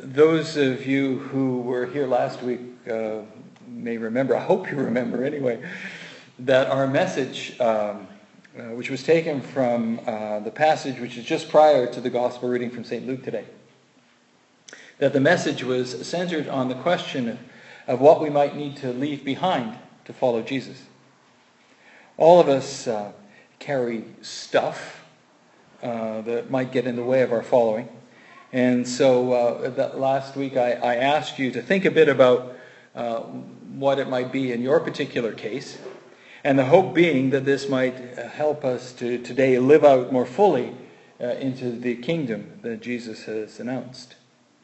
Those of you who were here last week may remember, I hope you remember anyway, that our message, which was taken from the passage which is just prior to the gospel reading from St. Luke today, that the message was centered on the question of what we might need to leave behind to follow Jesus. All of us carry stuff that might get in the way of our following. And so that last week I asked you to think a bit about what it might be in your particular case, and the hope being that this might help us to today live out more fully into the kingdom that Jesus has announced.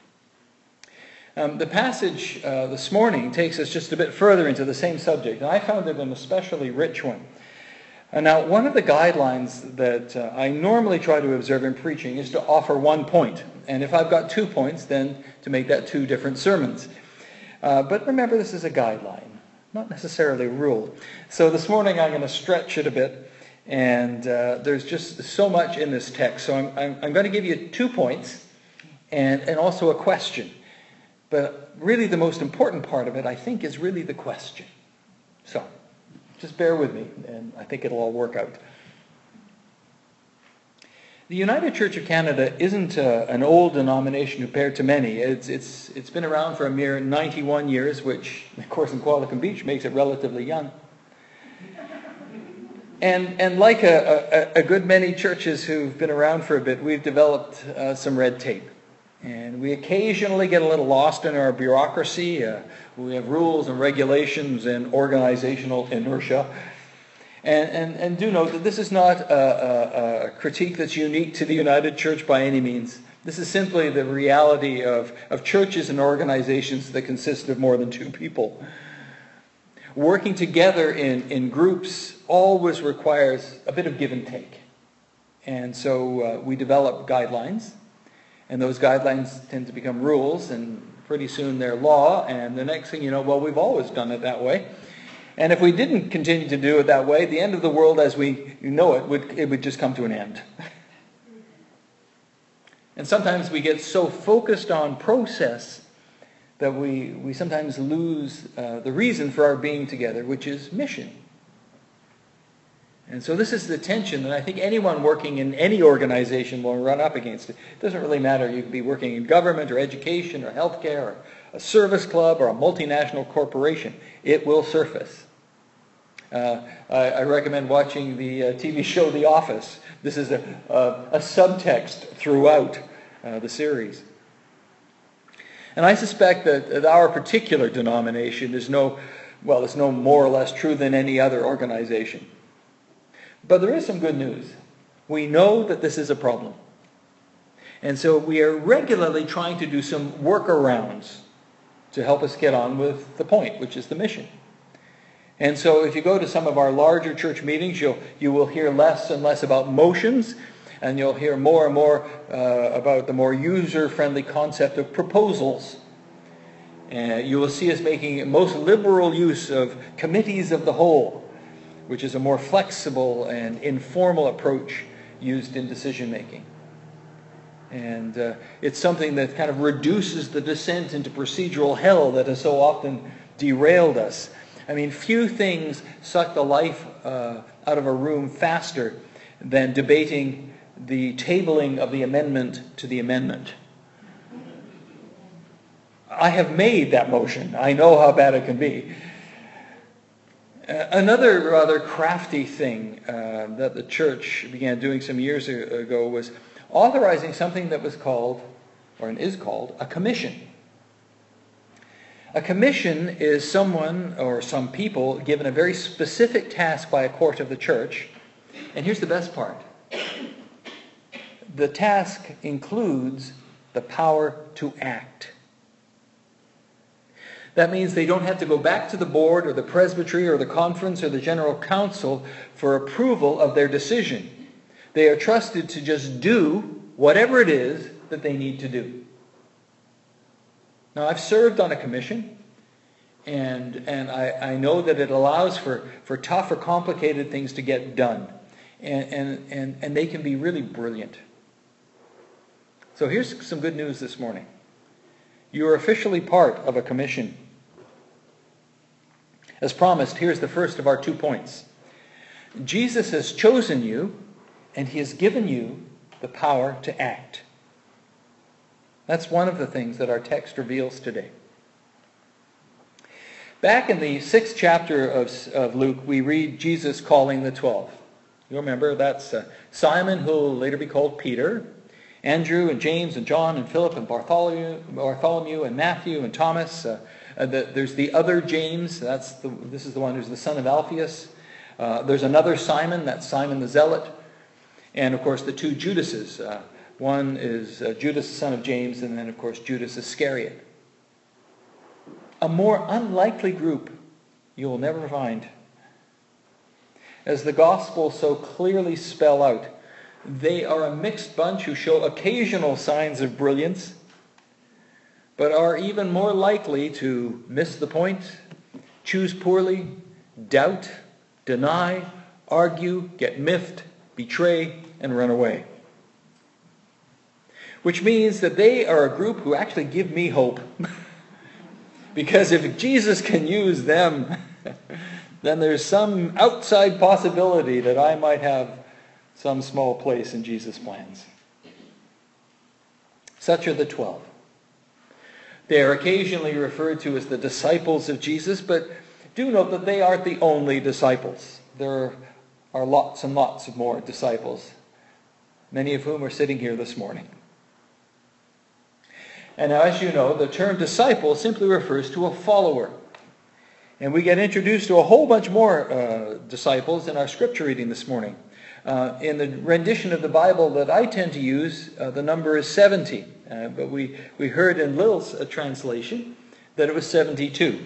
The passage this morning takes us just a bit further into the same subject, and I found it an especially rich one. Now, one of the guidelines that I normally try to observe in preaching is to offer one point. And if I've got 2 points, then to make that 2 different sermons. But remember, this is a guideline, not necessarily a rule. So this morning I'm going to stretch it a bit. And there's just so much in this text. So I'm going to give you 2 points and also a question. But really the most important part of it, I think, is really the question. So just bear with me, and I think it'll all work out. The United Church of Canada isn't an old denomination compared to many. It's been around for a mere 91 years, which, of course, in Qualicum Beach makes it relatively young. And like a good many churches who've been around for a bit, we've developed some red tape. And we occasionally get a little lost in our bureaucracy. We have rules and regulations and organizational inertia. And do note that this is not a critique that's unique to the United Church by any means. This is simply the reality of churches and organizations that consist of more than 2 people. Working together in groups always requires a bit of give and take. And so we develop guidelines. And those guidelines tend to become rules, and pretty soon they're law. And the next thing you know, well, we've always done it that way. And if we didn't continue to do it that way, the end of the world as we know it would just come to an end. And sometimes we get so focused on process that we sometimes lose the reason for our being together, which is mission. And so this is the tension that I think anyone working in any organization will run up against. It doesn't really matter. You could be working in government or education or healthcare or a service club or a multinational corporation. It will surface. I recommend watching the TV show The Office. This is a subtext throughout the series. And I suspect that our particular denomination is no more or less true than any other organization. But there is some good news. We know that this is a problem. And so we are regularly trying to do some workarounds to help us get on with the point, which is the mission. And so if you go to some of our larger church meetings, you will hear less and less about motions, and you'll hear more and more about the more user-friendly concept of proposals. You will see us making most liberal use of committees of the whole, which is a more flexible and informal approach used in decision-making. And it's something that kind of reduces the descent into procedural hell that has so often derailed us. I mean, few things suck the life out of a room faster than debating the tabling of the amendment to the amendment. I have made that motion. I know how bad it can be. Another rather crafty thing that the church began doing some years ago was authorizing something that was called, or is called, a commission. A commission is someone or some people given a very specific task by a court of the church. And here's the best part. The task includes the power to act. That means they don't have to go back to the board or the presbytery or the conference or the general council for approval of their decision. They are trusted to just do whatever it is that they need to do. Now, I've served on a commission, and I know that it allows for tough or complicated things to get done. And they can be really brilliant. So here's some good news this morning. You are officially part of a commission. As promised, here's the first of our 2 points. Jesus has chosen you, and he has given you the power to act. That's one of the things that our text reveals today. Back in the 6th chapter of Luke, we read Jesus calling the 12. You remember, that's Simon, who will later be called Peter, Andrew and James and John and Philip and Bartholomew and Matthew and Thomas. There's the other James. This is the one who's the son of Alphaeus. There's another Simon, that's Simon the Zealot. And of course the 2 Judases. One is Judas, the son of James, and then of course Judas Iscariot. A more unlikely group you will never find. As the Gospels so clearly spell out, they are a mixed bunch who show occasional signs of brilliance, but are even more likely to miss the point, choose poorly, doubt, deny, argue, get miffed, betray, and run away. Which means that they are a group who actually give me hope. Because if Jesus can use them, then there's some outside possibility that I might have some small place in Jesus' plans. Such are the 12. They are occasionally referred to as the disciples of Jesus, but do note that they aren't the only disciples. There are lots and lots of more disciples, many of whom are sitting here this morning. And now, as you know, the term disciple simply refers to a follower. And we get introduced to a whole bunch more disciples in our scripture reading this morning. In the rendition of the Bible that I tend to use, the number is 70. But we heard in Lil's translation that it was 72.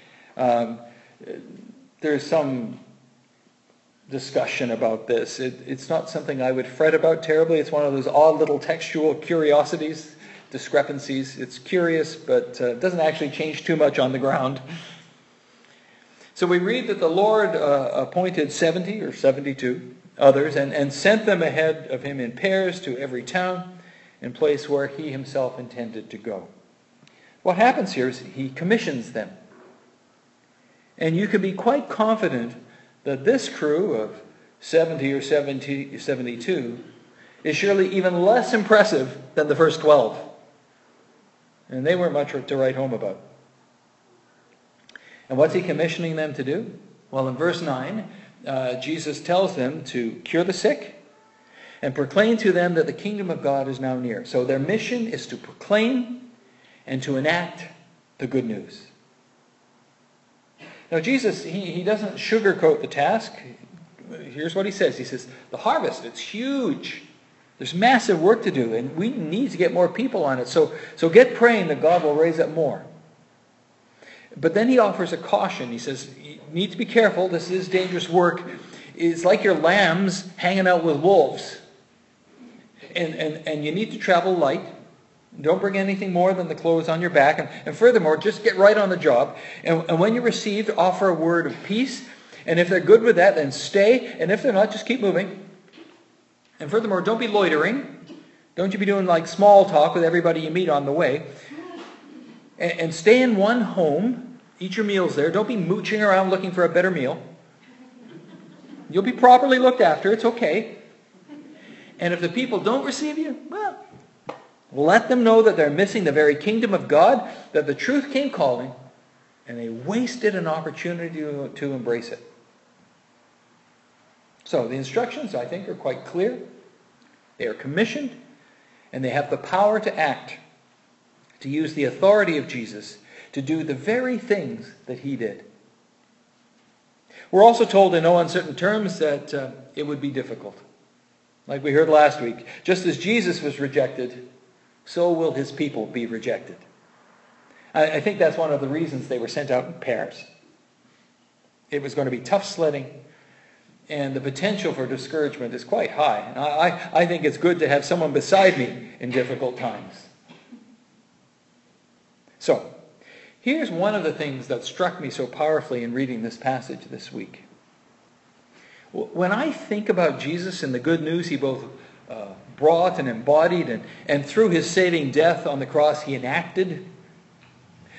There's some discussion about this. It's not something I would fret about terribly. It's one of those odd little textual curiosities, discrepancies. It's curious, but doesn't actually change too much on the ground. So we read that the Lord appointed 70 or 72 others and sent them ahead of him in pairs to every town and place where he himself intended to go. What happens here is he commissions them. And you can be quite confident that this crew of 70 or 72 is surely even less impressive than the first 12. And they weren't much to write home about. And what's he commissioning them to do? Well, in verse 9, Jesus tells them to cure the sick and proclaim to them that the kingdom of God is now near. So their mission is to proclaim and to enact the good news. Now Jesus, he doesn't sugarcoat the task. Here's what he says. He says, the harvest, it's huge. There's massive work to do, and we need to get more people on it. So get praying that God will raise up more. But then he offers a caution. He says, you need to be careful. This is dangerous work. It's like your lambs hanging out with wolves. And you need to travel light. Don't bring anything more than the clothes on your back. And furthermore, just get right on the job. And when you're received, offer a word of peace. And if they're good with that, then stay. And if they're not, just keep moving. And furthermore, don't be loitering. Don't you be doing like small talk with everybody you meet on the way. And stay in one home. Eat your meals there. Don't be mooching around looking for a better meal. You'll be properly looked after. It's okay. And if the people don't receive you, well, let them know that they're missing the very kingdom of God, that the truth came calling, and they wasted an opportunity to embrace it. So the instructions, I think, are quite clear. They are commissioned, and they have the power to act, to use the authority of Jesus to do the very things that he did. We're also told in no uncertain terms that it would be difficult. Like we heard last week, just as Jesus was rejected, so will his people be rejected. I think that's one of the reasons they were sent out in pairs. It was going to be tough sledding, and the potential for discouragement is quite high. And I think it's good to have someone beside me in difficult times. So, here's one of the things that struck me so powerfully in reading this passage this week. When I think about Jesus and the good news he both brought and embodied, and through his saving death on the cross he enacted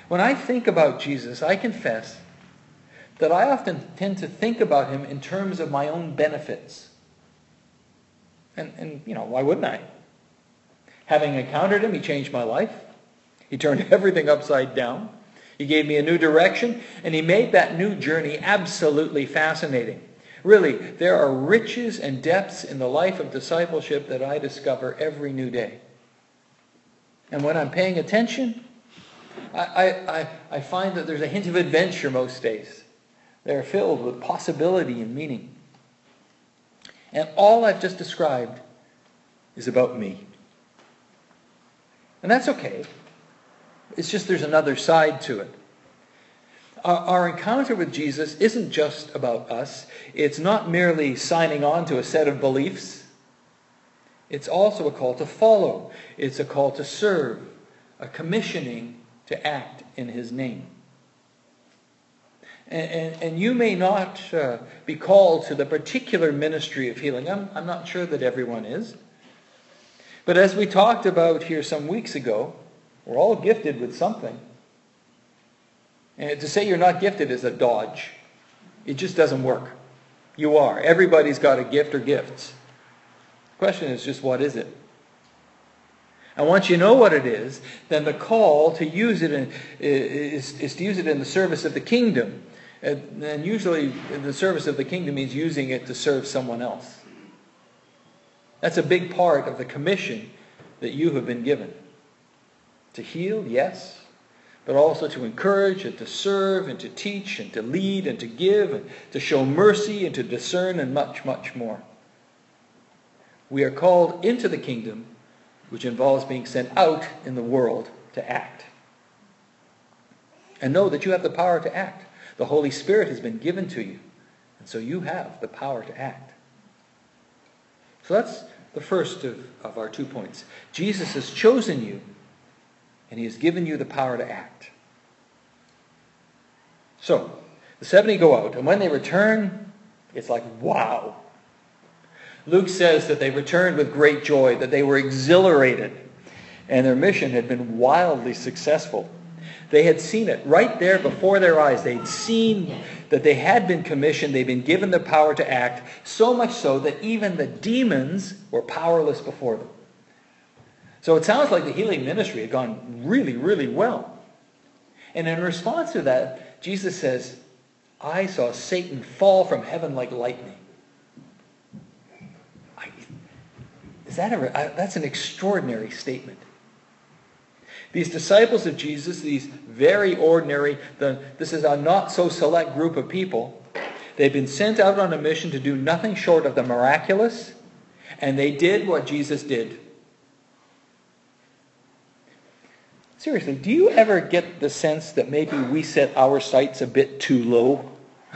When I think about Jesus, I confess that I often tend to think about him in terms of my own benefits. And why wouldn't I? Having encountered him, he changed my life. He turned everything upside down. He gave me a new direction, and he made that new journey absolutely fascinating. Really, there are riches and depths in the life of discipleship that I discover every new day. And when I'm paying attention, I find that there's a hint of adventure most days. They're filled with possibility and meaning. And all I've just described is about me. And that's okay. It's just there's another side to it. Our encounter with Jesus isn't just about us. It's not merely signing on to a set of beliefs. It's also a call to follow. It's a call to serve, a commissioning to act in his name. And you may not be called to the particular ministry of healing. I'm not sure that everyone is. But as we talked about here some weeks ago, we're all gifted with something. And to say you're not gifted is a dodge. It just doesn't work. You are. Everybody's got a gift or gifts. The question is just, what is it? And once you know what it is, then the call to use it is to use it in the service of the kingdom. And usually the service of the kingdom means using it to serve someone else. That's a big part of the commission that you have been given. To heal, yes, but also to encourage and to serve and to teach and to lead and to give and to show mercy and to discern and much, much more. We are called into the kingdom, which involves being sent out in the world to act. And know that you have the power to act. The Holy Spirit has been given to you, and so you have the power to act. So that's the first of our 2 points. Jesus has chosen you, and he has given you the power to act. So, the 70 go out, and when they return, it's like, wow. Luke says that they returned with great joy, that they were exhilarated, and their mission had been wildly successful. They had seen it right there before their eyes. They'd seen that they had been commissioned. They'd been given the power to act, so much so that even the demons were powerless before them. So it sounds like the healing ministry had gone really, really well. And in response to that, Jesus says, I saw Satan fall from heaven like lightning. That's an extraordinary statement. These disciples of Jesus, these very ordinary, this is a not so select group of people. They've been sent out on a mission to do nothing short of the miraculous, and they did what Jesus did. Seriously, do you ever get the sense that maybe we set our sights a bit too low?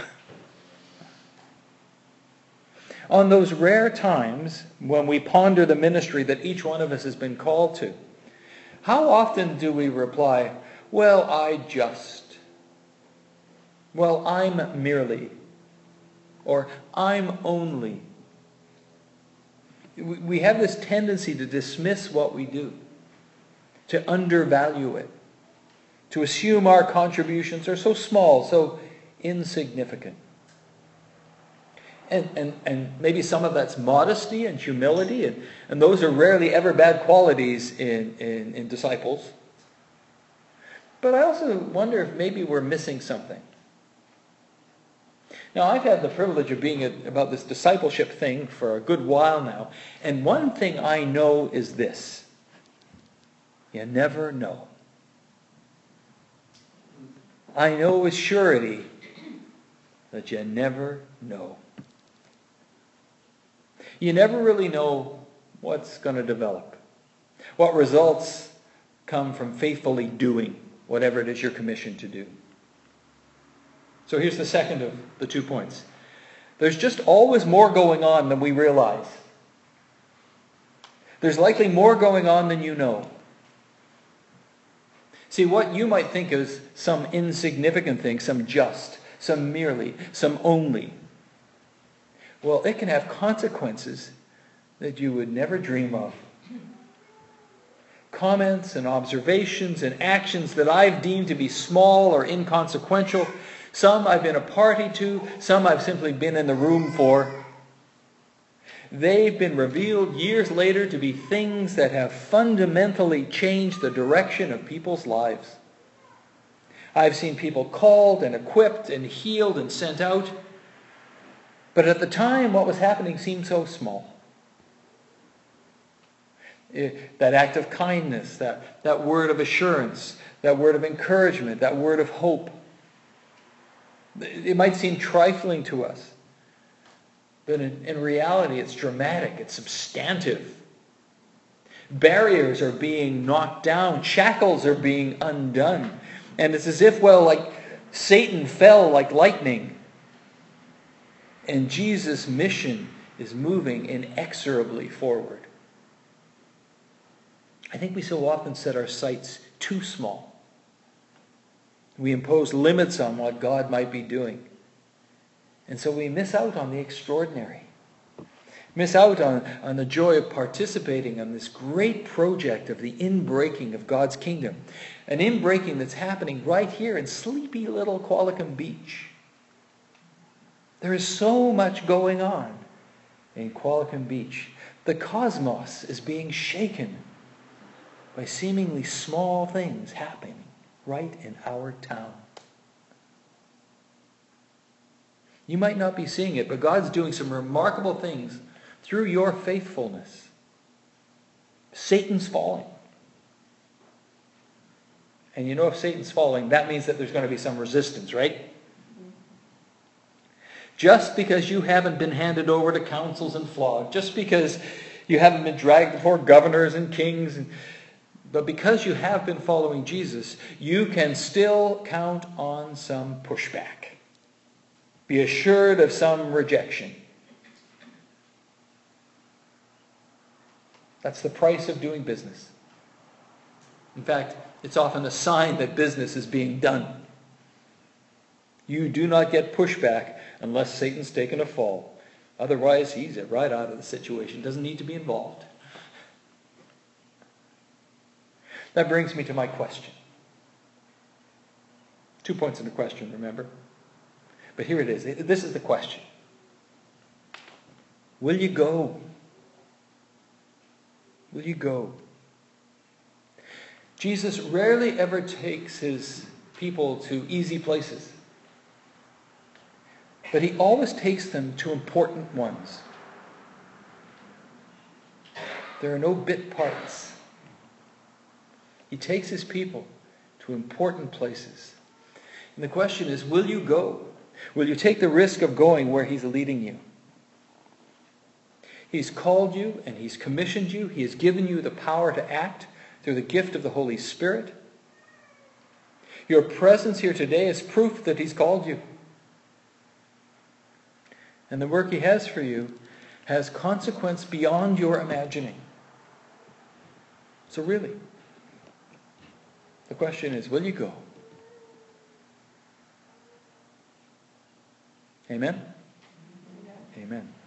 On those rare times when we ponder the ministry that each one of us has been called to, how often do we reply, well, I'm merely, or I'm only. We have this tendency to dismiss what we do, to undervalue it, to assume our contributions are so small, so insignificant. And maybe some of that's modesty and humility, and those are rarely ever bad qualities in disciples. But I also wonder if maybe we're missing something. Now, I've had the privilege of being about this discipleship thing for a good while now, and one thing I know is this. You never know. I know with surety that you never know. You never really know what's going to develop. What results come from faithfully doing whatever it is you're commissioned to do. So here's the second of the 2 points. There's just always more going on than we realize. There's likely more going on than you know. See, what you might think is some insignificant thing, some just, some merely, some only, well, it can have consequences that you would never dream of. comments and observations and actions that I've deemed to be small or inconsequential. Some I've been a party to, some I've simply been in the room for. They've been revealed years later to be things that have fundamentally changed the direction of people's lives. I've seen people called and equipped and healed and sent out. But at the time, what was happening seemed so small. That act of kindness, that word of assurance, that word of encouragement, that word of hope. It might seem trifling to us. But in reality, it's dramatic, it's substantive. Barriers are being knocked down, shackles are being undone. And it's as if, like Satan fell like lightning. And Jesus' mission is moving inexorably forward. I think we so often set our sights too small. We impose limits on what God might be doing. And so we miss out on the extraordinary. Miss out on the joy of participating in this great project of the inbreaking of God's kingdom. An inbreaking that's happening right here in sleepy little Qualicum Beach. There is so much going on in Qualicum Beach. The cosmos is being shaken by seemingly small things happening right in our town. You might not be seeing it, but God's doing some remarkable things through your faithfulness. Satan's falling. And you know, if Satan's falling, that means that there's going to be some resistance, right? Just because you haven't been handed over to councils and flogged, just because you haven't been dragged before governors and kings, but because you have been following Jesus, you can still count on some pushback. Be assured of some rejection. That's the price of doing business. In fact, it's often a sign that business is being done. You do not get pushback unless Satan's taken a fall. Otherwise, he's right out of the situation. Doesn't need to be involved. That brings me to my question. 2 points in the question, remember? But here it is. This is the question. Will you go? Will you go? Jesus rarely ever takes his people to easy places. But he always takes them to important ones. There are no bit parts. He takes his people to important places. And the question is, will you go? Will you take the risk of going where he's leading you? He's called you and he's commissioned you. He has given you the power to act through the gift of the Holy Spirit. Your presence here today is proof that he's called you. And the work he has for you has consequence beyond your imagining. So really, the question is, will you go? Amen? Amen.